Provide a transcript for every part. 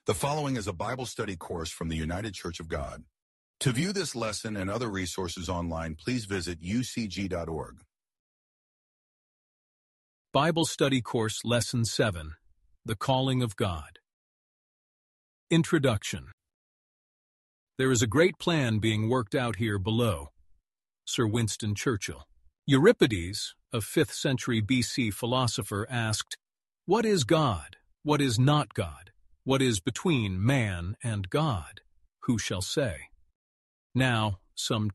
The following is a Bible study course from the United Church of God. To view this lesson and other resources online, please visit ucg.org. Bible Study Course Lesson 7, The Calling of God. Introduction. There is a great plan being worked out here below. Sir Winston Churchill. Euripides, a 5th century BC philosopher, asked, "What is God? What is not God? What is between man and God? Who shall say?" Now, some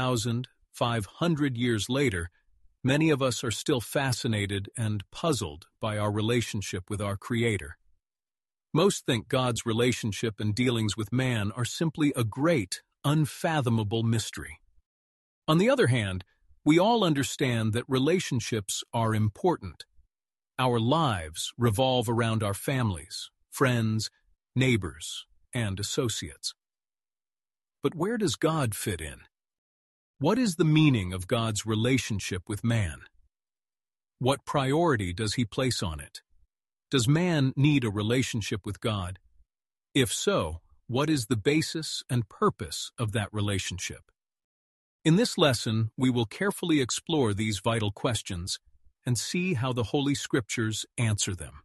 2,500 years later, many of us are still fascinated and puzzled by our relationship with our Creator. Most think God's relationship and dealings with man are simply a great, unfathomable mystery. On the other hand, we all understand that relationships are important. Our lives revolve around our families, friends, neighbors, and associates. But where does God fit in? What is the meaning of God's relationship with man? What priority does He place on it? Does man need a relationship with God? If so, what is the basis and purpose of that relationship? In this lesson, we will carefully explore these vital questions and see how the Holy Scriptures answer them.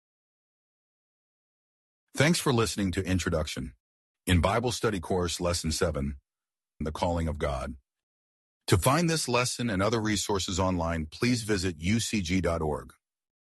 Thanks for listening to Introduction in Bible Study Course Lesson 7, The Calling of God. To find this lesson and other resources online, please visit ucg.org.